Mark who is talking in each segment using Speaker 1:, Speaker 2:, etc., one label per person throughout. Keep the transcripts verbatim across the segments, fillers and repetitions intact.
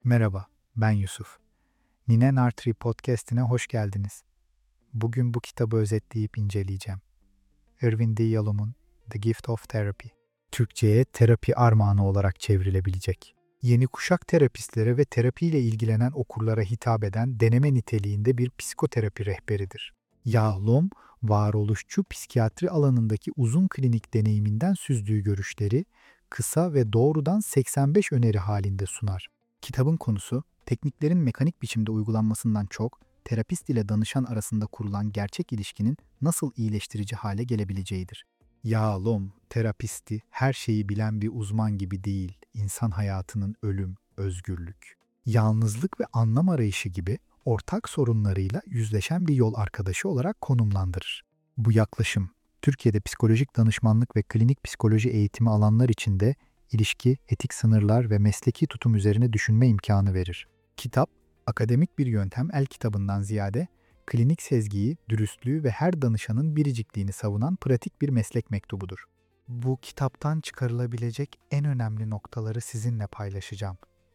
Speaker 1: Merhaba, ben Yusuf. Ninen Artri Podcast'ine hoş geldiniz. Bugün bu kitabı özetleyip inceleyeceğim. Irvin D. Yalom'un The Gift of Therapy. Türkçe'ye terapi armağanı olarak çevrilebilecek. Yeni kuşak terapistlere ve terapiyle ilgilenen okurlara hitap eden deneme niteliğinde bir psikoterapi rehberidir. Yalom, varoluşçu psikiyatri alanındaki uzun klinik deneyiminden süzdüğü görüşleri kısa ve doğrudan seksen beş öneri halinde sunar. Kitabın konusu, tekniklerin mekanik biçimde uygulanmasından çok, terapist ile danışan arasında kurulan gerçek ilişkinin nasıl iyileştirici hale gelebileceğidir. Yağlom, terapisti her şeyi bilen bir uzman gibi değil, insan hayatının ölüm, özgürlük, yalnızlık ve anlam arayışı gibi ortak sorunlarıyla yüzleşen bir yol arkadaşı olarak konumlandırır. Bu yaklaşım, Türkiye'de psikolojik danışmanlık ve klinik psikoloji eğitimi alanlar için de ilişki, etik sınırlar ve mesleki tutum üzerine düşünme imkanı verir. Kitap, akademik bir yöntem el kitabından ziyade, klinik sezgiyi, dürüstlüğü ve her danışanın biricikliğini savunan pratik bir meslek mektubudur. Bu kitaptan çıkarılabilecek en önemli noktaları sizinle paylaşacağım.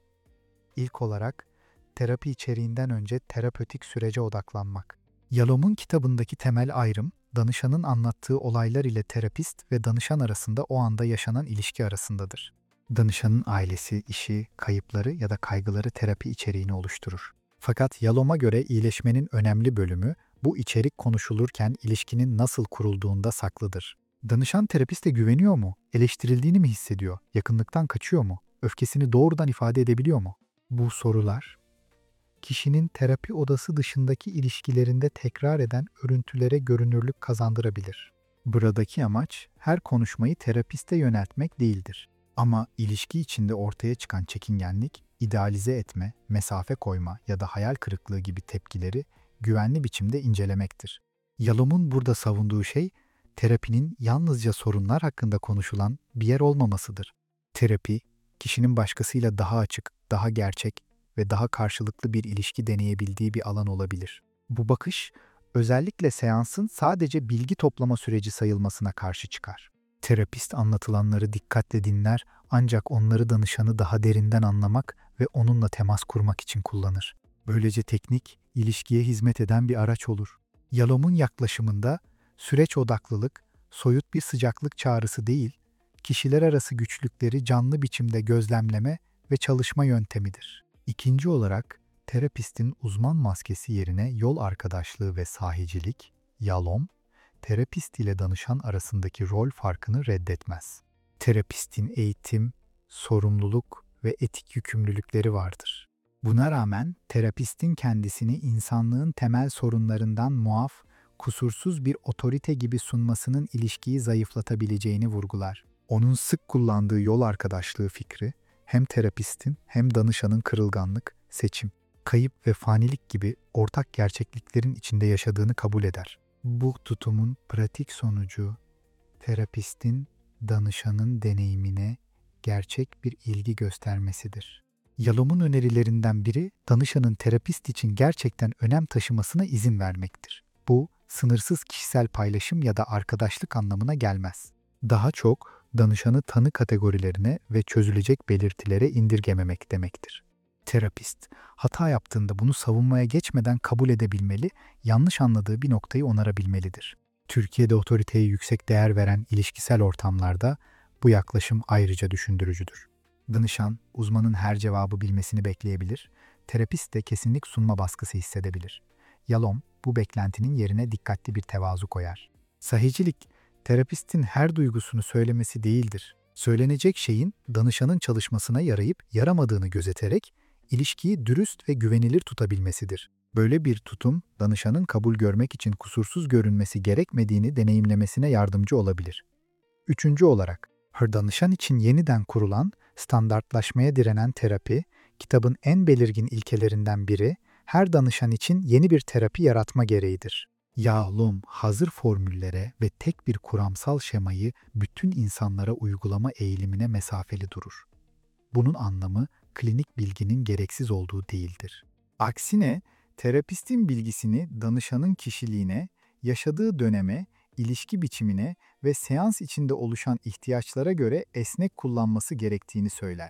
Speaker 1: İlk olarak, terapi içeriğinden önce terapötik sürece odaklanmak. Yalom'un kitabındaki temel ayrım, danışanın anlattığı olaylar ile terapist ve danışan arasında o anda yaşanan ilişki arasındadır. Danışanın ailesi, işi, kayıpları ya da kaygıları terapi içeriğini oluşturur. Fakat Yalom'a göre iyileşmenin önemli bölümü, bu içerik konuşulurken ilişkinin nasıl kurulduğunda saklıdır. Danışan terapiste güveniyor mu? Eleştirildiğini mi hissediyor? Yakınlıktan kaçıyor mu? Öfkesini doğrudan ifade edebiliyor mu? Bu sorular, kişinin terapi odası dışındaki ilişkilerinde tekrar eden örüntülere görünürlük kazandırabilir. Buradaki amaç her konuşmayı terapiste yöneltmek değildir. Ama ilişki içinde ortaya çıkan çekingenlik, idealize etme, mesafe koyma ya da hayal kırıklığı gibi tepkileri güvenli biçimde incelemektir. Yalom'un burada savunduğu şey, terapinin yalnızca sorunlar hakkında konuşulan bir yer olmamasıdır. Terapi, kişinin başkasıyla daha açık, daha gerçek ve daha karşılıklı bir ilişki deneyebildiği bir alan olabilir. Bu bakış, özellikle seansın sadece bilgi toplama süreci sayılmasına karşı çıkar. Terapist anlatılanları dikkatle dinler ancak onları danışanı daha derinden anlamak ve onunla temas kurmak için kullanır. Böylece teknik, ilişkiye hizmet eden bir araç olur. Yalom'un yaklaşımında süreç odaklılık, soyut bir sıcaklık çağrısı değil, kişiler arası güçlükleri canlı biçimde gözlemleme ve çalışma yöntemidir. İkinci olarak, terapistin uzman maskesi yerine yol arkadaşlığı ve sahicilik, Yalom, terapist ile danışan arasındaki rol farkını reddetmez. Terapistin eğitim, sorumluluk ve etik yükümlülükleri vardır. Buna rağmen terapistin kendisini insanlığın temel sorunlarından muaf, kusursuz bir otorite gibi sunmasının ilişkiyi zayıflatabileceğini vurgular. Onun sık kullandığı yol arkadaşlığı fikri, hem terapistin hem danışanın kırılganlık, seçim, kayıp ve fanilik gibi ortak gerçekliklerin içinde yaşadığını kabul eder. Bu tutumun pratik sonucu, terapistin danışanın deneyimine gerçek bir ilgi göstermesidir. Yalom'un önerilerinden biri, danışanın terapist için gerçekten önem taşımasına izin vermektir. Bu, sınırsız kişisel paylaşım ya da arkadaşlık anlamına gelmez. Daha çok, danışanı tanı kategorilerine ve çözülecek belirtilere indirgememek demektir. Terapist, hata yaptığında bunu savunmaya geçmeden kabul edebilmeli, yanlış anladığı bir noktayı onarabilmelidir. Türkiye'de otoriteye yüksek değer veren ilişkisel ortamlarda bu yaklaşım ayrıca düşündürücüdür. Danışan, uzmanın her cevabı bilmesini bekleyebilir, terapist de kesinlik sunma baskısı hissedebilir. Yalom, bu beklentinin yerine dikkatli bir tevazu koyar. Sahicilik, terapistin her duygusunu söylemesi değildir. Söylenecek şeyin danışanın çalışmasına yarayıp yaramadığını gözeterek ilişkiyi dürüst ve güvenilir tutabilmesidir. Böyle bir tutum, danışanın kabul görmek için kusursuz görünmesi gerekmediğini deneyimlemesine yardımcı olabilir. Üçüncü olarak, her danışan için yeniden kurulan, standartlaşmaya direnen terapi, kitabın en belirgin ilkelerinden biri, her danışan için yeni bir terapi yaratma gereğidir. Yağlum, hazır formüllere ve tek bir kuramsal şemayı bütün insanlara uygulama eğilimine mesafeli durur. Bunun anlamı, klinik bilginin gereksiz olduğu değildir. Aksine, terapistin bilgisini danışanın kişiliğine, yaşadığı döneme, ilişki biçimine ve seans içinde oluşan ihtiyaçlara göre esnek kullanması gerektiğini söyler.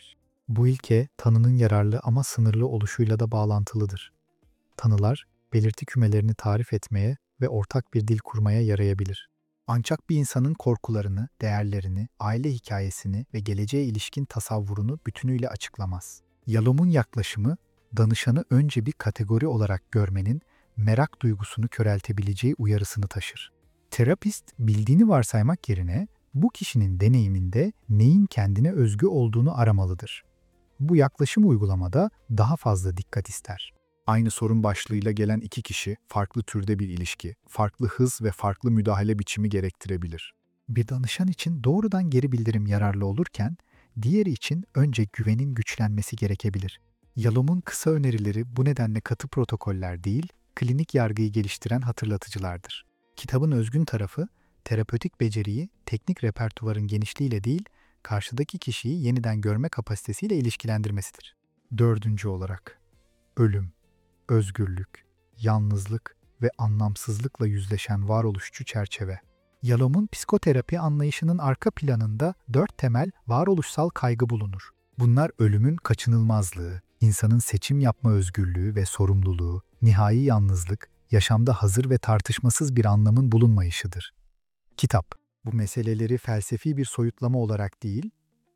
Speaker 1: Bu ilke tanının yararlı ama sınırlı oluşuyla da bağlantılıdır. Tanılar, belirti kümelerini tarif etmeye ve ortak bir dil kurmaya yarayabilir. Ancak bir insanın korkularını, değerlerini, aile hikayesini ve geleceğe ilişkin tasavvurunu bütünüyle açıklamaz. Yalom'un yaklaşımı, danışanı önce bir kategori olarak görmenin merak duygusunu köreltebileceği uyarısını taşır. Terapist, bildiğini varsaymak yerine bu kişinin deneyiminde neyin kendine özgü olduğunu aramalıdır. Bu yaklaşım uygulamada daha fazla dikkat ister. Aynı sorun başlığıyla gelen iki kişi, farklı türde bir ilişki, farklı hız ve farklı müdahale biçimi gerektirebilir. Bir danışan için doğrudan geri bildirim yararlı olurken, diğeri için önce güvenin güçlenmesi gerekebilir. Yalom'un kısa önerileri bu nedenle katı protokoller değil, klinik yargıyı geliştiren hatırlatıcılardır. Kitabın özgün tarafı, terapötik beceriyi teknik repertuvarın genişliğiyle değil, karşıdaki kişiyi yeniden görme kapasitesiyle ilişkilendirmesidir. Dördüncü olarak, ölüm, özgürlük, yalnızlık ve anlamsızlıkla yüzleşen varoluşçu çerçeve. Yalom'un psikoterapi anlayışının arka planında dört temel varoluşsal kaygı bulunur. Bunlar ölümün kaçınılmazlığı, insanın seçim yapma özgürlüğü ve sorumluluğu, nihai yalnızlık, yaşamda hazır ve tartışmasız bir anlamın bulunmayışıdır. Kitap, bu meseleleri felsefi bir soyutlama olarak değil,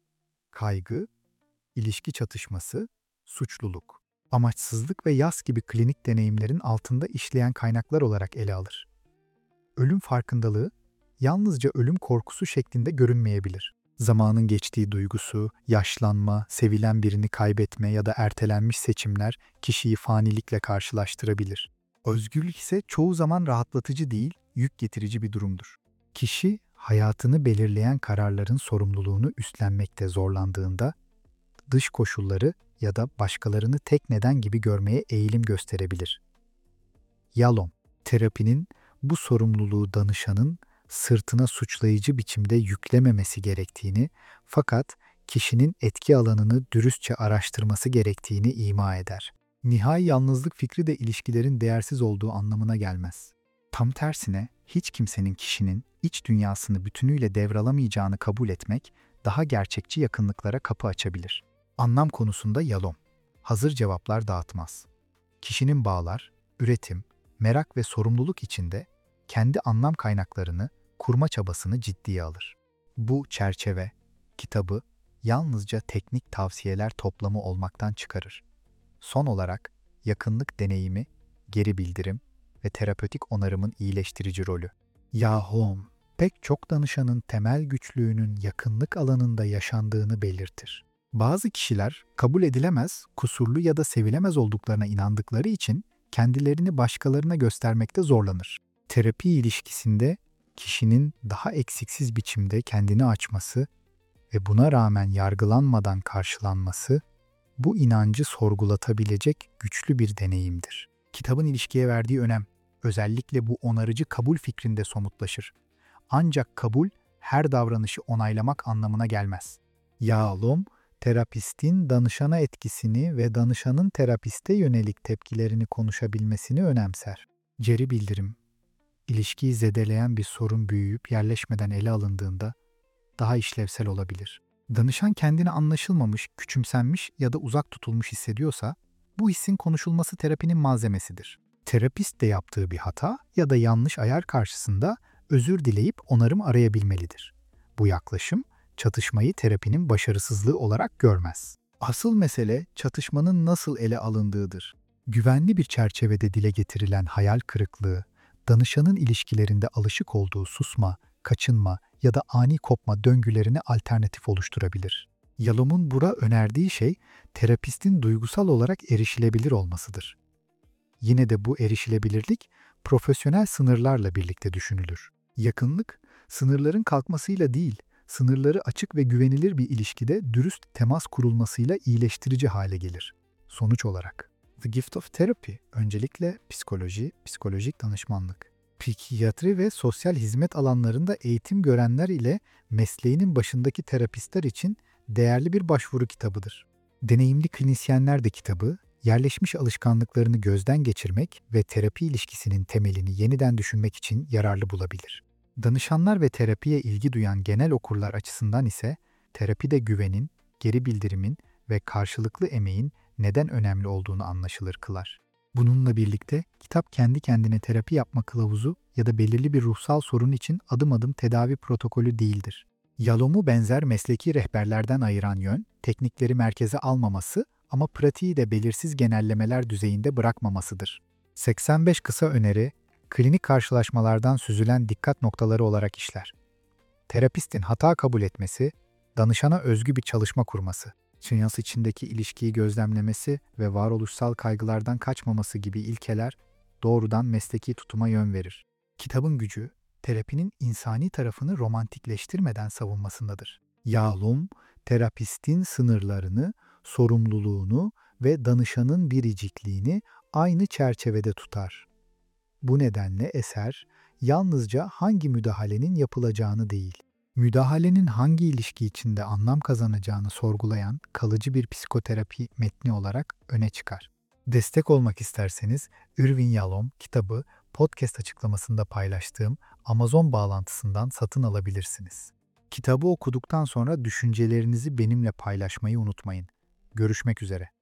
Speaker 1: kaygı, ilişki çatışması, suçluluk, amaçsızlık ve yas gibi klinik deneyimlerin altında işleyen kaynaklar olarak ele alır. Ölüm farkındalığı, yalnızca ölüm korkusu şeklinde görünmeyebilir. Zamanın geçtiği duygusu, yaşlanma, sevilen birini kaybetme ya da ertelenmiş seçimler kişiyi fanilikle karşılaştırabilir. Özgürlük ise çoğu zaman rahatlatıcı değil, yük getirici bir durumdur. Kişi, hayatını belirleyen kararların sorumluluğunu üstlenmekte zorlandığında, dış koşulları ya da başkalarını tek neden gibi görmeye eğilim gösterebilir. Yalom, terapinin bu sorumluluğu danışanın sırtına suçlayıcı biçimde yüklememesi gerektiğini, fakat kişinin etki alanını dürüstçe araştırması gerektiğini ima eder. Nihai yalnızlık fikri de ilişkilerin değersiz olduğu anlamına gelmez. Tam tersine hiç kimsenin kişinin iç dünyasını bütünüyle devralamayacağını kabul etmek daha gerçekçi yakınlıklara kapı açabilir. Anlam konusunda Yalom, hazır cevaplar dağıtmaz. Kişinin bağlar, üretim, merak ve sorumluluk içinde kendi anlam kaynaklarını kurma çabasını ciddiye alır. Bu çerçeve, kitabı yalnızca teknik tavsiyeler toplamı olmaktan çıkarır. Son olarak yakınlık deneyimi, geri bildirim ve terapötik onarımın iyileştirici rolü. Yalom, pek çok danışanın temel güçlüğünün yakınlık alanında yaşandığını belirtir. Bazı kişiler kabul edilemez, kusurlu ya da sevilemez olduklarına inandıkları için kendilerini başkalarına göstermekte zorlanır. Terapi ilişkisinde kişinin daha eksiksiz biçimde kendini açması ve buna rağmen yargılanmadan karşılanması, bu inancı sorgulatabilecek güçlü bir deneyimdir. Kitabın ilişkiye verdiği önem, özellikle bu onarıcı kabul fikrinde somutlaşır. Ancak kabul, her davranışı onaylamak anlamına gelmez. Yalom, terapistin danışana etkisini ve danışanın terapiste yönelik tepkilerini konuşabilmesini önemser. Geri bildirim, ilişkiyi zedeleyen bir sorun büyüyüp yerleşmeden ele alındığında daha işlevsel olabilir. Danışan kendini anlaşılmamış, küçümsenmiş ya da uzak tutulmuş hissediyorsa, bu hissin konuşulması terapinin malzemesidir. Terapist de yaptığı bir hata ya da yanlış ayar karşısında özür dileyip onarım arayabilmelidir. Bu yaklaşım, çatışmayı terapinin başarısızlığı olarak görmez. Asıl mesele çatışmanın nasıl ele alındığıdır. Güvenli bir çerçevede dile getirilen hayal kırıklığı, danışanın ilişkilerinde alışık olduğu susma, kaçınma ya da ani kopma döngülerine alternatif oluşturabilir. Yalom'un bura önerdiği şey, terapistin duygusal olarak erişilebilir olmasıdır. Yine de bu erişilebilirlik, profesyonel sınırlarla birlikte düşünülür. Yakınlık, sınırların kalkmasıyla değil, sınırları açık ve güvenilir bir ilişkide dürüst temas kurulmasıyla iyileştirici hale gelir. Sonuç olarak, The Gift of Therapy, öncelikle psikoloji, psikolojik danışmanlık, psikiyatri ve sosyal hizmet alanlarında eğitim görenler ile mesleğinin başındaki terapistler için değerli bir başvuru kitabıdır. Deneyimli klinisyenler de kitabı, yerleşmiş alışkanlıklarını gözden geçirmek ve terapi ilişkisinin temelini yeniden düşünmek için yararlı bulabilir. Danışanlar ve terapiye ilgi duyan genel okurlar açısından ise terapide güvenin, geri bildirimin ve karşılıklı emeğin neden önemli olduğunu anlaşılır kılar. Bununla birlikte kitap kendi kendine terapi yapma kılavuzu ya da belirli bir ruhsal sorun için adım adım tedavi protokolü değildir. Yalom'u benzer mesleki rehberlerden ayıran yön, teknikleri merkeze almaması ama pratiği de belirsiz genellemeler düzeyinde bırakmamasıdır. seksen beş kısa öneri, klinik karşılaşmalardan süzülen dikkat noktaları olarak işler. Terapistin hata kabul etmesi, danışana özgü bir çalışma kurması, seans içindeki ilişkiyi gözlemlemesi ve varoluşsal kaygılardan kaçmaması gibi ilkeler doğrudan mesleki tutuma yön verir. Kitabın gücü, terapinin insani tarafını romantikleştirmeden savunmasındadır. Yalom, terapistin sınırlarını, sorumluluğunu ve danışanın biricikliğini aynı çerçevede tutar. Bu nedenle eser, yalnızca hangi müdahalenin yapılacağını değil, müdahalenin hangi ilişki içinde anlam kazanacağını sorgulayan kalıcı bir psikoterapi metni olarak öne çıkar. Destek olmak isterseniz Irvin Yalom kitabı podcast açıklamasında paylaştığım Amazon bağlantısından satın alabilirsiniz. Kitabı okuduktan sonra düşüncelerinizi benimle paylaşmayı unutmayın. Görüşmek üzere.